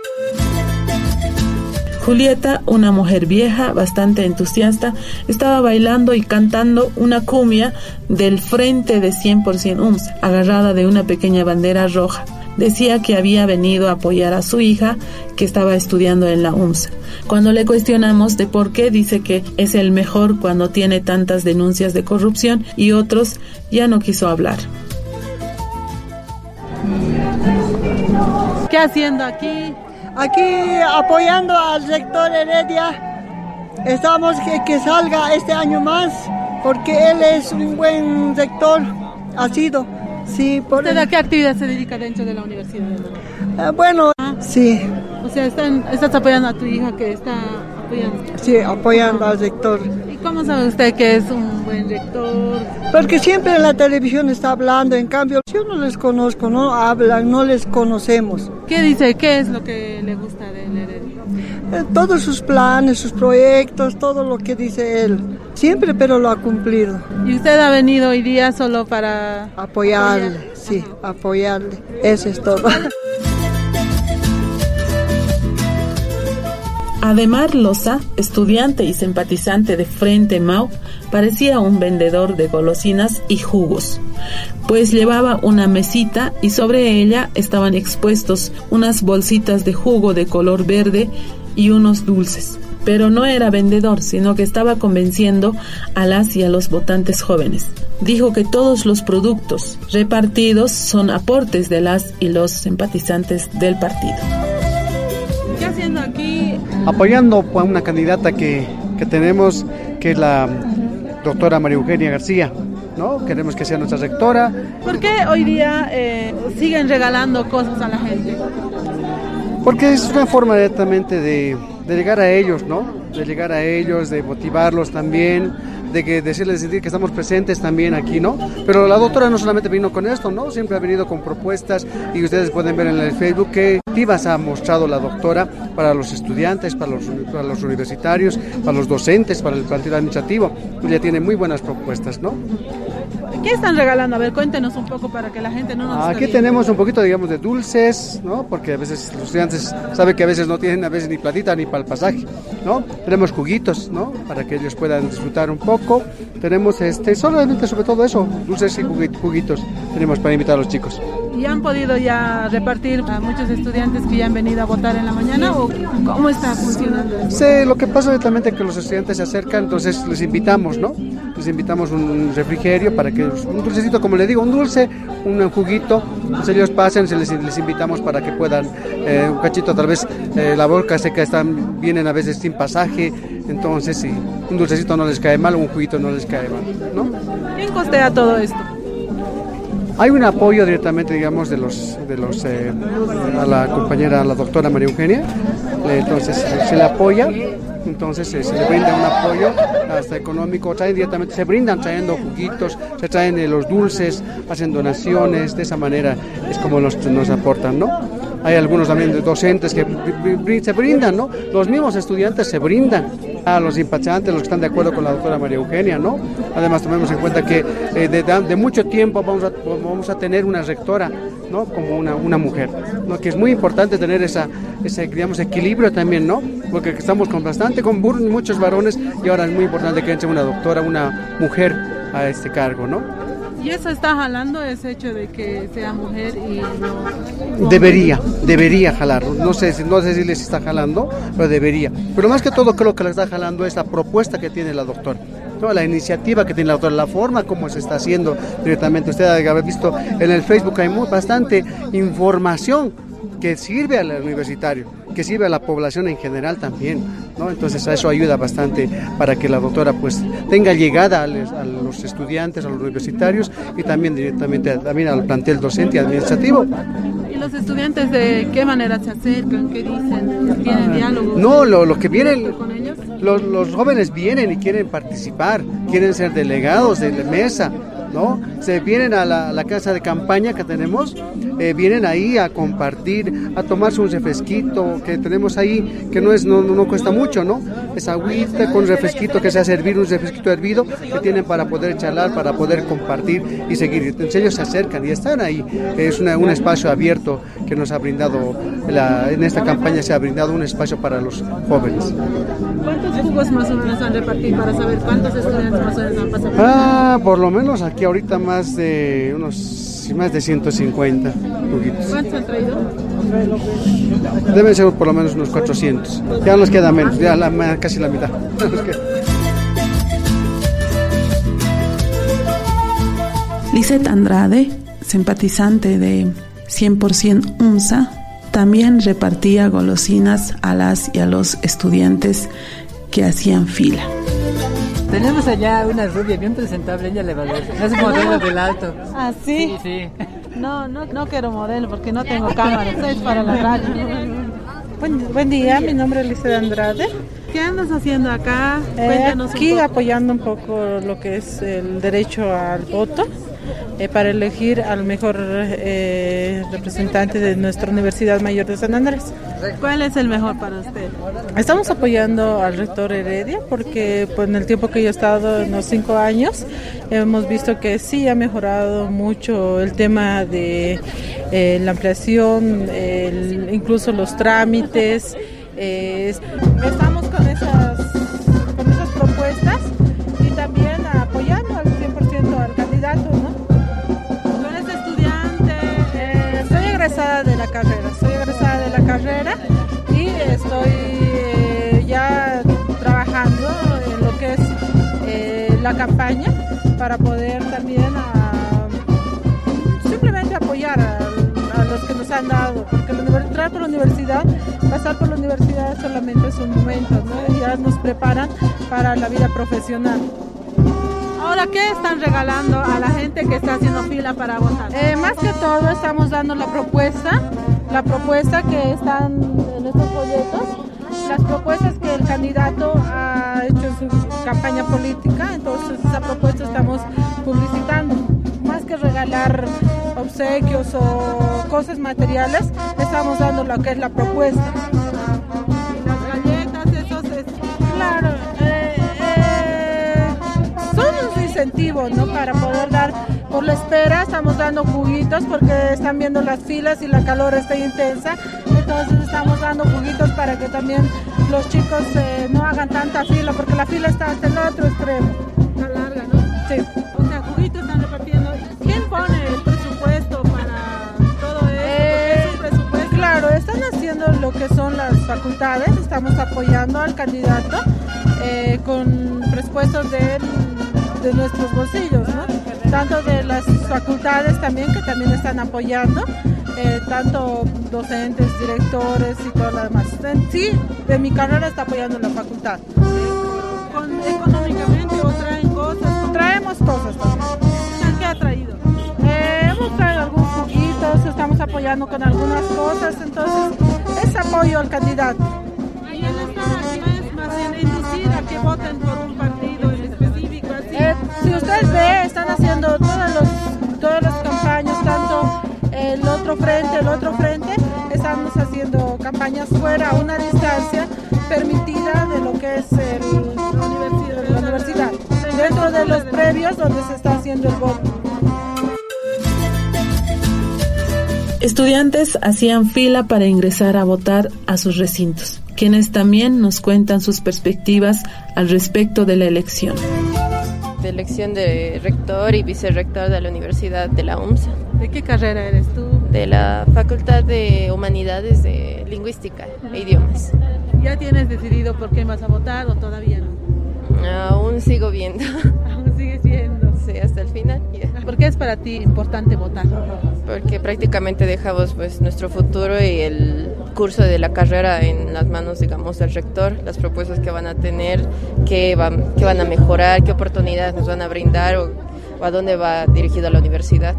Julieta, una mujer vieja, bastante entusiasta, estaba bailando y cantando una cumbia del Frente de cien por ciento U M S, agarrada de una pequeña bandera roja. Decía que había venido a apoyar a su hija, que estaba estudiando en la U M S A. Cuando le cuestionamos de por qué, dice que es el mejor cuando tiene tantas denuncias de corrupción, y otros ya no quiso hablar. ¿Qué haciendo aquí? Aquí apoyando al rector Heredia. Estamos que, que salga este año más, porque él es un buen rector, ha sido. Sí, por ¿Usted a qué actividad se dedica dentro de la universidad? Eh, bueno, ¿Ah? sí. O sea, están, estás apoyando a tu hija que está apoyando. Sí, apoyando al rector. ¿Y cómo sabe usted que es un buen rector? Porque siempre en la televisión está hablando, en cambio yo no les conozco, no hablan, no les conocemos. ¿Qué dice? ¿Qué es lo que le gusta de él? Eh, todos sus planes, sus proyectos, todo lo que dice él. Siempre, pero lo ha cumplido. ¿Y usted ha venido hoy día solo para apoyarle? apoyar? Sí, Ajá. apoyarle. Eso es todo. Ademar Loza, estudiante y simpatizante de Frente Mau, parecía un vendedor de golosinas y jugos, pues llevaba una mesita y sobre ella estaban expuestos unas bolsitas de jugo de color verde y unos dulces. Pero no era vendedor, sino que estaba convenciendo a las y a los votantes jóvenes. Dijo que todos los productos repartidos son aportes de las y los simpatizantes del partido. ¿Qué haciendo aquí? Apoyando a una candidata que, que tenemos, que es la doctora María Eugenia García, ¿no? Queremos que sea nuestra rectora. ¿Por qué hoy día eh, siguen regalando cosas a la gente? Porque es una forma directamente de, de llegar a ellos, ¿no? De llegar a ellos, de motivarlos también, de que decirles que estamos presentes también aquí, ¿no? Pero la doctora no solamente vino con esto, ¿no? Siempre ha venido con propuestas y ustedes pueden ver en el Facebook qué activas ha mostrado la doctora para los estudiantes, para los, para los universitarios, para los docentes, para el plantel administrativo. Ella tiene muy buenas propuestas, ¿no? ¿Qué están regalando? A ver, cuéntenos un poco para que la gente no nos... Aquí tenemos un poquito, digamos, de dulces, ¿no? Porque a veces los estudiantes saben que a veces no tienen a veces ni platita ni para el pasaje, ¿no? Tenemos juguitos, ¿no? Para que ellos puedan disfrutar un poco. Tenemos, este, solamente sobre todo eso, dulces y juguitos tenemos para invitar a los chicos. ¿Y han podido ya repartir a muchos estudiantes que ya han venido a votar en la mañana o cómo está funcionando? Sí, lo que pasa directamente es que los estudiantes se acercan, entonces les invitamos, ¿no? Les invitamos un refrigerio para que, un dulcecito, como le digo, un dulce, un juguito, entonces ellos pasen, se les, les invitamos para que puedan, eh, un cachito, tal vez eh, la boca seca, están, vienen a veces sin pasaje, entonces sí, un dulcecito no les cae mal, un juguito no les cae mal, ¿no? ¿Quién costea todo esto? Hay un apoyo directamente, digamos, de los, de los eh, a la compañera, a la doctora María Eugenia, entonces se le apoya, entonces eh, se le brinda un apoyo hasta económico, traen directamente, se brindan trayendo juguitos, se traen eh, los dulces, hacen donaciones, de esa manera es como nos, nos aportan, ¿no? Hay algunos también de docentes que se brindan, ¿no? Los mismos estudiantes se brindan a los simpatizantes, los que están de acuerdo con la doctora María Eugenia, ¿no? Además tomemos en cuenta que eh, de, de mucho tiempo vamos a, vamos a tener una rectora, ¿no? Como una, una mujer, ¿no? Que es muy importante tener esa, ese, digamos, equilibrio también, ¿no? Porque estamos con bastante, con muchos varones y ahora es muy importante que entre una doctora, una mujer a este cargo, ¿no? ¿Y eso está jalando ese hecho de que sea mujer y no...? Debería, debería jalar, no sé, no sé si les está jalando, pero debería. Pero más que todo creo que le está jalando es la propuesta que tiene la doctora, ¿no? La iniciativa que tiene la doctora, la forma como se está haciendo directamente. Usted ha visto en el Facebook hay muy, bastante información que sirve al universitario, que sirve a la población en general también, ¿no? Entonces a eso ayuda bastante para que la doctora pues tenga llegada a, les, a los estudiantes, a los universitarios y también directamente también al plantel docente y administrativo. ¿Y los estudiantes de qué manera se acercan? ¿Qué dicen? ¿Tienen diálogo? No, lo, lo que vienen, con ellos? Los, los jóvenes vienen y quieren participar, quieren ser delegados de la mesa, ¿no? Se vienen a la, la casa de campaña que tenemos, eh, vienen ahí a compartir, a tomarse un refresquito que tenemos ahí, que no es no, no cuesta mucho, ¿no? Es agüita con refresquito que se ha servido, un refresquito hervido que tienen para poder charlar, para poder compartir y seguir. Entonces ellos se acercan y están ahí. Es una, un espacio abierto que nos ha brindado, la, en esta campaña se ha brindado un espacio para los jóvenes. ¿Cuántos jugos más o menos han repartido para saber cuántos estudiantes más o menos han pasado? Ah, por lo menos aquí ahorita más de unos más de ciento cincuenta juguitos. ¿Cuántos han traído? Deben ser por lo menos unos cuatrocientos. Ya nos queda menos, ya la, casi la mitad. Lisette Andrade, simpatizante de cien por ciento UNSA, también repartía golosinas a las y a los estudiantes que hacían fila. Tenemos allá una rubia bien presentable, ella le va a ver. Es modelo del alto. ¿Ah, sí? Sí, sí. No, no, no quiero modelo porque no tengo cámara, esto es para la radio. Buen, buen día, mi nombre es Lisette Andrade. ¿Qué andas haciendo acá? Eh, aquí un apoyando un poco lo que es el derecho al voto. Eh, para elegir al mejor eh, representante de nuestra Universidad Mayor de San Andrés. ¿Cuál es el mejor para usted? Estamos apoyando al rector Heredia porque pues, en el tiempo que yo he estado, en los cinco años, hemos visto que sí ha mejorado mucho el tema de eh, la ampliación, el, incluso los trámites, Eh, estamos con esas, con esas propuestas y también apoyando al cien por ciento al candidato, ¿no? ¿Tú eres estudiante? Eh, soy egresada de la carrera, soy egresada de la carrera y estoy eh, ya trabajando en lo que es eh, la campaña para poder también a, simplemente apoyar a, a los que nos han dado, porque la, entrar por la universidad, pasar por la universidad solamente es un momento, ¿no? Y ya nos preparan para la vida profesional. Ahora, ¿qué están regalando a la gente que está haciendo fila para votar? Eh, más que todo estamos dando la propuesta, la propuesta que están en estos folletos, las propuestas que el candidato ha hecho en su campaña política, entonces esa propuesta estamos publicitando. Más que regalar obsequios o cosas materiales, estamos dando lo que es la propuesta. ¿Y las galletas, esos es... Claro, eh, eh, son un incentivo, ¿no? Para poder dar, por la espera estamos dando juguitos porque están viendo las filas y la calor está intensa, entonces estamos dando juguitos para que también los chicos eh, no hagan tanta fila, porque la fila está hasta el otro extremo. Está larga, ¿no? Sí. O sea, juguitos están repartiendo. ¿Quién pone el presupuesto para todo esto? Eh, ¿Es un presupuesto? Claro, están haciendo lo que son las facultades, estamos apoyando al candidato eh, con presupuestos de, de nuestros bolsillos, ¿no? Tanto de las facultades también, que también están apoyando, eh, tanto docentes, directores y todo lo demás. En sí, de mi carrera está apoyando la facultad. ¿Con, económicamente o traen cosas? Traemos cosas también. ¿Qué ha traído? Eh, hemos traído algunos juguitos, estamos apoyando con algunas cosas, entonces es apoyo al candidato. ¿Y él está más bien inducir a que voten por un partido en específico? Así? Eh, si ustedes ven, están haciendo todas, los, todas las campañas, tanto el otro frente, el otro frente, estamos haciendo campañas fuera a una distancia permitida de lo que es el, la universidad, la universidad, dentro de los previos donde se está haciendo el voto. Estudiantes hacían fila para ingresar a votar a sus recintos, quienes también nos cuentan sus perspectivas al respecto de la elección. De elección de rector y vicerrector de la Universidad de la U M S A. ¿De qué carrera eres tú? De la Facultad de Humanidades de Lingüística e Idiomas. ¿Ya tienes decidido por qué vas a votar o todavía no? Aún sigo viendo. Aún sigues viendo. Sí, hasta el final. Yeah. ¿Por qué es para ti importante votar? Porque prácticamente dejamos pues nuestro futuro y el curso de la carrera en las manos, digamos, del rector, las propuestas que van a tener, qué van, qué van a mejorar, qué oportunidades nos van a brindar o, o a dónde va dirigida la universidad.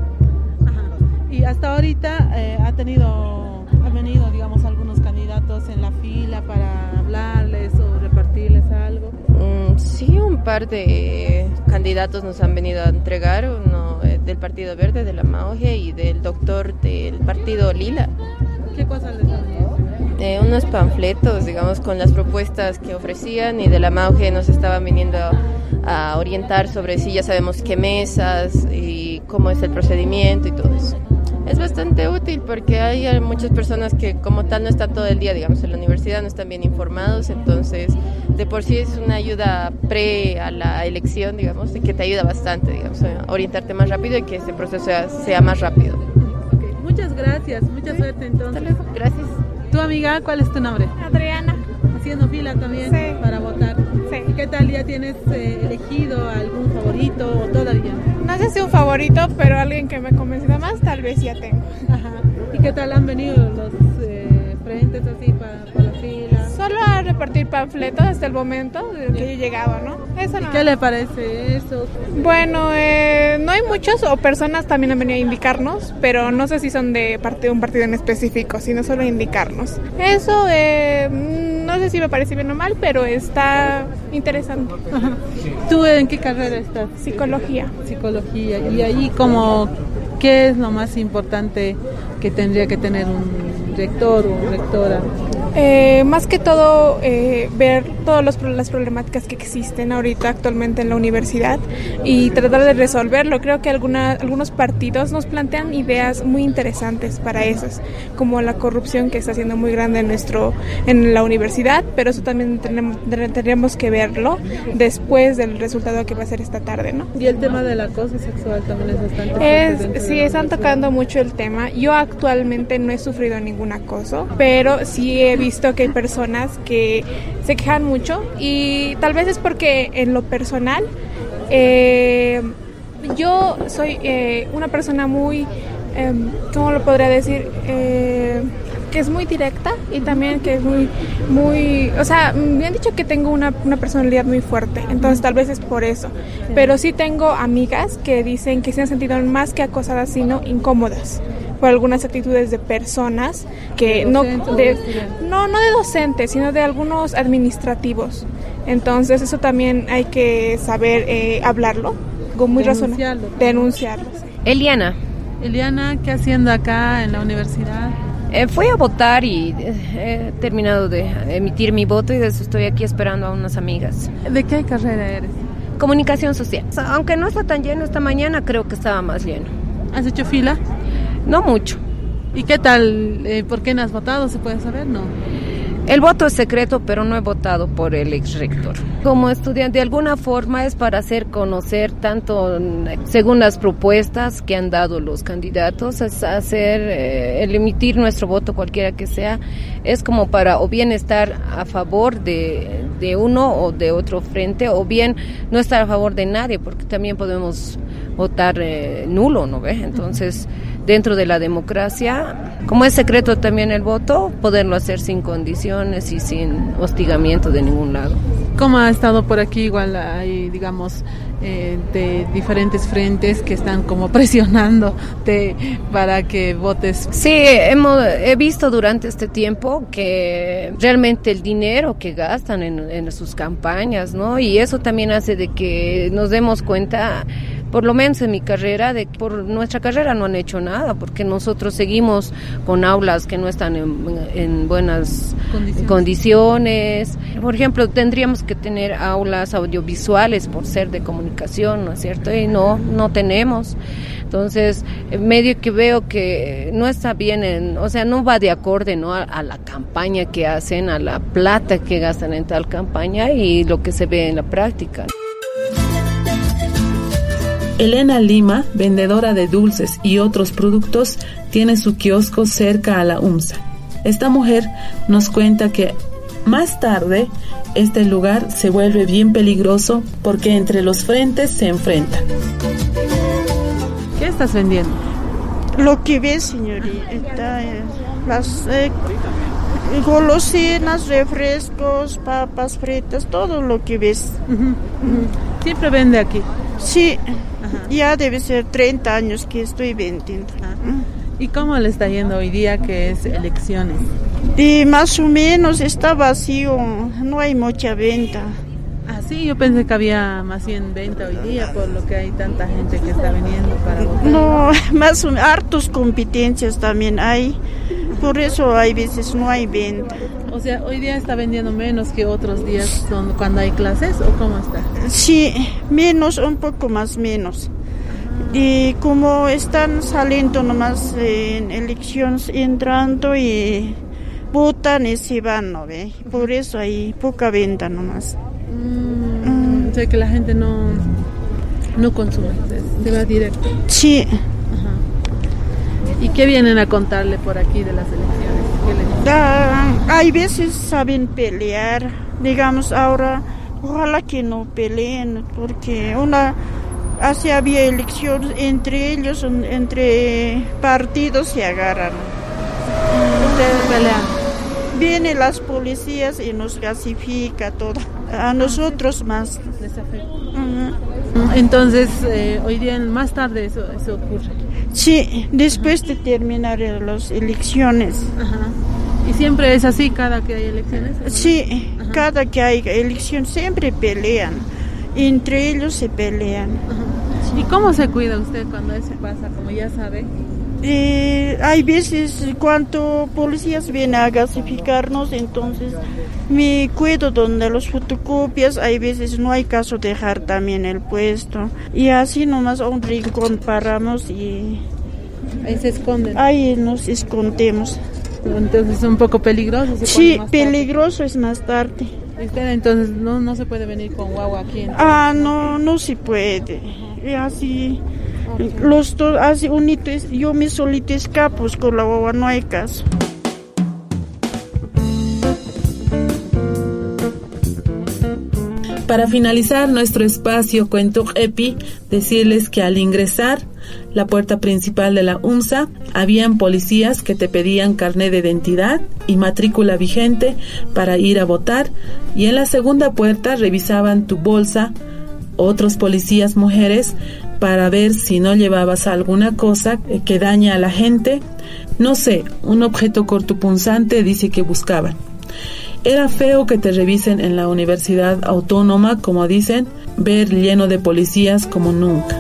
Ajá. Y hasta ahorita eh, ha tenido, ha venido, digamos, algunos candidatos en la fila para hablarles o repartirles algo. Mm, sí, un par de candidatos nos han venido a entregar, uno eh, del Partido Verde, de la MAOGE, y del doctor del Partido Lila. ¿Qué cosas les han dicho? Eh, unos panfletos, digamos, con las propuestas que ofrecían, y de la MAOGE nos estaban viniendo a, a orientar sobre si ya sabemos qué mesas y cómo es el procedimiento y todo eso. Es bastante útil porque hay muchas personas que como tal no están todo el día, digamos, en la universidad, no están bien informados, entonces de por sí es una ayuda pre a la elección, digamos, y que te ayuda bastante, digamos, a orientarte más rápido y que ese proceso sea, sea más rápido. Okay. Muchas gracias, mucha sí. suerte entonces. Hasta luego. Gracias. ¿Tu amiga, cuál es tu nombre? Adriana. ¿Haciendo fila también sí. para votar? Sí. ¿Y qué tal, ya tienes eh, elegido algún favorito o todavía? No sé si un favorito, pero alguien que me ha convencido más, tal vez ya tengo. Ajá. ¿Y qué tal han venido los eh, frentes así para, para la fila? Solo a repartir panfletos hasta el momento de que yo llegaba, ¿no? Eso ¿Y no. qué le parece eso? Bueno, eh, no hay muchos o personas también han venido a indicarnos, pero no sé si son de partido, un partido en específico, sino solo indicarnos. Eso, eh, no sé si me parece bien o mal, pero está interesante. Ajá. ¿Tú en qué carrera estás? Psicología. Psicología. Y ahí, como, ¿qué es lo más importante que tendría que tener un rector o rectora? Eh, más que todo, eh, ver todas los, las problemáticas que existen ahorita actualmente en la universidad y tratar de resolverlo. Creo que alguna, algunos partidos nos plantean ideas muy interesantes para esas, como la corrupción que está siendo muy grande en, nuestro, en la universidad, pero eso también tenemos, tendríamos que verlo después del resultado que va a ser esta tarde, ¿no? Y el tema del acoso sexual también es bastante es, sí, están tocando mucho el tema. Yo actualmente no he sufrido ningún acoso, pero sí he visto que hay personas que se quejan mucho y tal vez es porque en lo personal eh, yo soy eh, una persona muy, eh, ¿cómo lo podría decir? Eh, que es muy directa y también que es muy, muy, o sea, me han dicho que tengo una, una personalidad muy fuerte, entonces tal vez es por eso, pero sí tengo amigas que dicen que se han sentido más que acosadas, sino incómodas por algunas actitudes de personas que no, de, no, no de docentes, sino de algunos administrativos. Entonces eso también hay que saber eh, hablarlo, con muy razonable, denunciarlo. Sí. Eliana. Eliana, ¿qué haciendo acá en la universidad? Eh, fui a votar y eh, he terminado de emitir mi voto y desde estoy aquí esperando a unas amigas. ¿De qué carrera eres? Comunicación social. Aunque no está tan lleno esta mañana, creo que estaba más lleno. ¿Has hecho fila? No mucho. ¿Y qué tal? Eh, ¿Por qué no has votado? ¿Se puede saber? No. El voto es secreto, pero no he votado por el ex rector. Como estudiante, de alguna forma es para hacer conocer tanto, según las propuestas que han dado los candidatos, es hacer, eh, el emitir nuestro voto, cualquiera que sea, es como para o bien estar a favor de, de uno o de otro frente, o bien no estar a favor de nadie, porque también podemos votar eh, nulo, ¿no ve? Entonces, dentro de la democracia, como es secreto también el voto, poderlo hacer sin condiciones y sin hostigamiento de ningún lado. ¿Cómo ha estado por aquí? Igual hay, digamos, eh, de diferentes frentes que están como presionándote para que votes. Sí, hemos, he visto durante este tiempo que realmente el dinero que gastan en, en sus campañas, ¿no? Y eso también hace de que nos demos cuenta, por lo menos en mi carrera, de que por nuestra carrera no han hecho nada, porque nosotros seguimos con aulas que no están en, en buenas condiciones. condiciones. Por ejemplo, tendríamos que tener aulas audiovisuales por ser de comunicación, ¿no es cierto? Y no, no tenemos. Entonces, medio que veo que no está bien, en, o sea, no va de acorde, ¿no? A, a la campaña que hacen, a la plata que gastan en tal campaña y lo que se ve en la práctica. Elena Lima, vendedora de dulces y otros productos, tiene su kiosco cerca a la UMSA. Esta mujer nos cuenta que más tarde este lugar se vuelve bien peligroso porque entre los frentes se enfrentan. ¿Qué estás vendiendo? Lo que ves, señorita, las eh, golosinas, refrescos, papas fritas, todo lo que ves. Uh-huh, uh-huh. ¿Siempre vende aquí? Sí. Ajá. Ya debe ser treinta años que estoy vendiendo. Ajá. ¿Y cómo le está yendo hoy día que es elecciones? Y más o menos está vacío, no hay mucha venta. Ah, sí, yo pensé que había más bien venta hoy día por lo que hay tanta gente que está viniendo para votar. No, más o menos, hartos competencias también hay, por eso hay veces no hay venta. O sea, hoy día está vendiendo menos que otros días son cuando hay clases, ¿o cómo está? Sí, menos, un poco más menos. Y como están saliendo nomás en elecciones, entrando y votan y se van, ¿no ve? Por eso hay poca venta nomás. Mm, mm. O sea que la gente no, no consume, se va directo. Sí. Ajá. ¿Y qué vienen a contarle por aquí de las elecciones? ¿Qué les... ah, hay veces saben pelear, digamos ahora, ojalá que no peleen, porque una... Así había elecciones entre ellos, entre partidos se agarran. Ustedes pelean. Vienen las policías y nos clasifica todo. A nosotros más. Uh-huh. Entonces, eh, hoy día más tarde eso, eso ocurre. Sí, después de terminar las elecciones. Ajá. ¿Y siempre es así cada que hay elecciones? Sí, ajá, cada que hay elecciones siempre pelean. Entre ellos se pelean. Ajá. ¿Y cómo se cuida usted cuando eso pasa? Como ya sabe. Eh, hay veces cuando policías vienen a gasificarnos, entonces me cuido donde los fotocopias, hay veces no hay caso dejar también el puesto. Y así nomás a un rincón paramos y... Ahí se esconden. Ahí nos escondemos. Entonces es un poco peligroso. Sí, peligroso es más tarde. Usted entonces no, no se puede venir con guagua aquí. Entonces. Ah, no, no se puede. Y así, okay. Los dos, así unitos, yo me solito escapo con la guagua, no hay caso. Para finalizar nuestro espacio Cuentuk Epi, decirles que al ingresar la puerta principal de la UMSA, habían policías que te pedían carnet de identidad y matrícula vigente para ir a votar, y en la segunda puerta revisaban tu bolsa otros policías mujeres para ver si no llevabas alguna cosa que daña a la gente, no sé, un objeto cortopunzante, dice que buscaban. Era feo que te revisen en la Universidad Autónoma, como dicen, ver lleno de policías como nunca.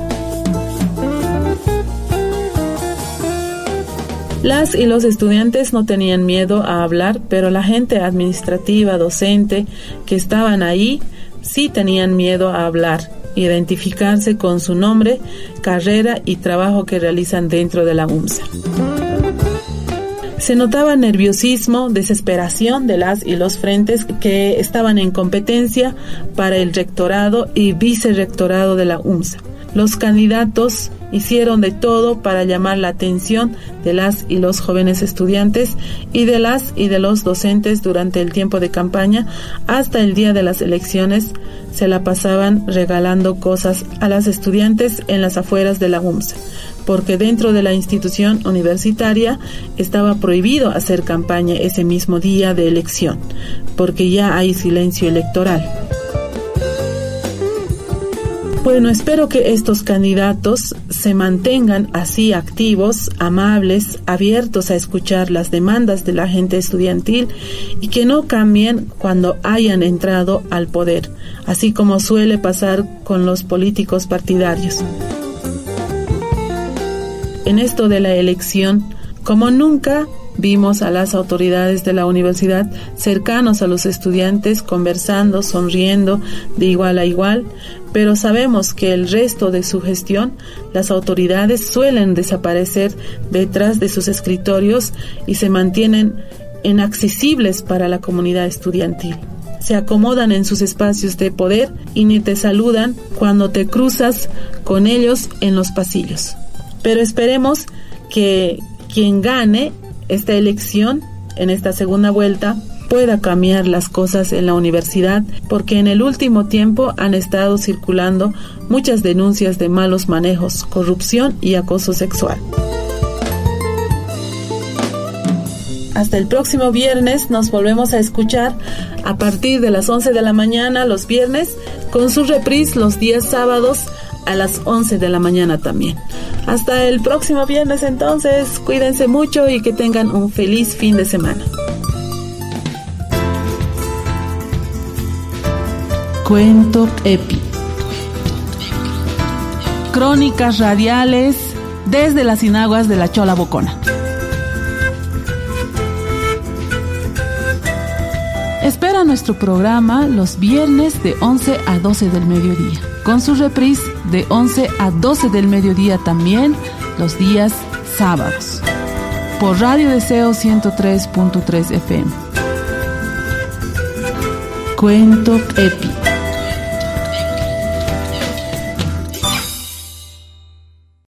Las y los estudiantes no tenían miedo a hablar, pero la gente administrativa, docente, que estaban ahí, sí tenían miedo a hablar, identificarse con su nombre, carrera y trabajo que realizan dentro de la UMSA. Se notaba nerviosismo, desesperación de las y los frentes que estaban en competencia para el rectorado y vicerrectorado de la UMSA. Los candidatos hicieron de todo para llamar la atención de las y los jóvenes estudiantes y de las y de los docentes durante el tiempo de campaña. Hasta el día de las elecciones se la pasaban regalando cosas a las estudiantes en las afueras de la UMSA, porque dentro de la institución universitaria estaba prohibido hacer campaña ese mismo día de elección, porque ya hay silencio electoral. Bueno, espero que estos candidatos se mantengan así activos, amables, abiertos a escuchar las demandas de la gente estudiantil y que no cambien cuando hayan entrado al poder, así como suele pasar con los políticos partidarios. En esto de la elección, como nunca vimos a las autoridades de la universidad cercanos a los estudiantes, conversando, sonriendo de igual a igual, pero sabemos que el resto de su gestión, las autoridades suelen desaparecer detrás de sus escritorios y se mantienen inaccesibles para la comunidad estudiantil. Se acomodan en sus espacios de poder y ni te saludan cuando te cruzas con ellos en los pasillos. Pero esperemos que quien gane esta elección en esta segunda vuelta pueda cambiar las cosas en la universidad, porque en el último tiempo han estado circulando muchas denuncias de malos manejos, corrupción y acoso sexual. Hasta el próximo viernes nos volvemos a escuchar a partir de las once de la mañana los viernes, con su reprise los días sábados a las once de la mañana también. Hasta el próximo viernes entonces, cuídense mucho y que tengan un feliz fin de semana. Cuentuk Epi. Crónicas radiales desde las Inaguas de la Chola Bocona. Espera nuestro programa los viernes de once a doce del mediodía, con su reprise de once a doce del mediodía también los días sábados, por Radio Deseo ciento tres punto tres F M. Cuentuk Epi.